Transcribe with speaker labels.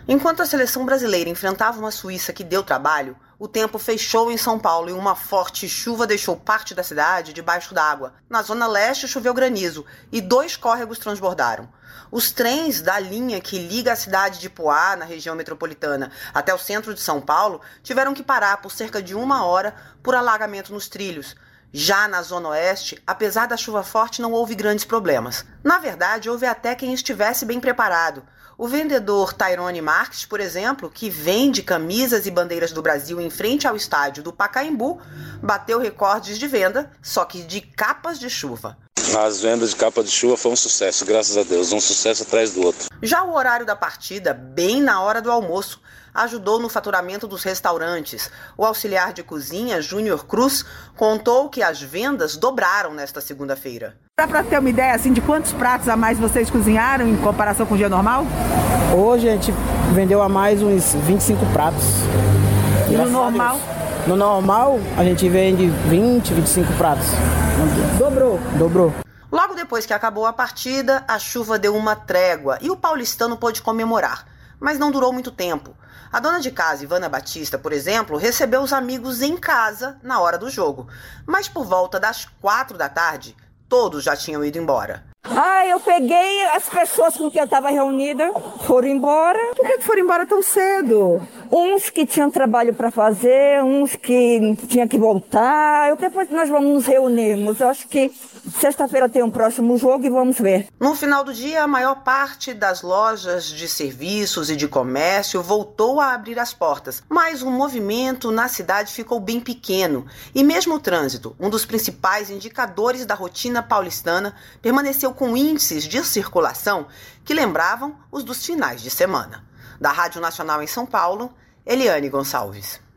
Speaker 1: Enquanto a seleção brasileira enfrentava uma Suíça que deu trabalho, o tempo fechou em São Paulo e uma forte chuva deixou parte da cidade debaixo d'água. Na zona leste choveu granizo e 2 córregos transbordaram. Os trens da linha que liga a cidade de Poá, na região metropolitana, até o centro de São Paulo, tiveram que parar por cerca de 1 hora por alagamento nos trilhos. Já na zona oeste, apesar da chuva forte, não houve grandes problemas. Na verdade, houve até quem estivesse bem preparado. O vendedor Tairone Marques, por exemplo, que vende camisas e bandeiras do Brasil em frente ao estádio do Pacaembu, bateu recordes de venda, só que de capas de chuva.
Speaker 2: As vendas de capa de chuva foi um sucesso, graças a Deus, um sucesso atrás do outro.
Speaker 1: Já o horário da partida, bem na hora do almoço, ajudou no faturamento dos restaurantes. O auxiliar de cozinha, Júnior Cruz, contou que as vendas dobraram nesta segunda-feira.
Speaker 3: Dá para ter uma ideia assim, de quantos pratos a mais vocês cozinharam em comparação com o dia normal?
Speaker 4: Hoje a gente vendeu a mais uns 25 pratos.
Speaker 3: E no normal?
Speaker 4: No normal a gente vende 20, 25 pratos. Dobrou.
Speaker 1: Logo depois que acabou a partida, a chuva deu uma trégua e o paulistano pôde comemorar. Mas não durou muito tempo. A dona de casa, Ivana Batista, por exemplo, recebeu os amigos em casa na hora do jogo. Mas por volta das 4 da tarde, todos já tinham ido embora.
Speaker 5: Eu peguei as pessoas com quem eu estava reunida, foram embora.
Speaker 3: Por que foram embora tão cedo?
Speaker 5: Uns que tinham trabalho para fazer, uns que tinham que voltar. Depois nós vamos nos reunirmos. Eu acho que sexta-feira tem um próximo jogo e vamos ver.
Speaker 1: No final do dia, a maior parte das lojas de serviços e de comércio voltou a abrir as portas. Mas o movimento na cidade ficou bem pequeno. E mesmo o trânsito, um dos principais indicadores da rotina paulistana, permaneceu com índices de circulação que lembravam os dos finais de semana. Da Rádio Nacional em São Paulo, Eliane Gonçalves.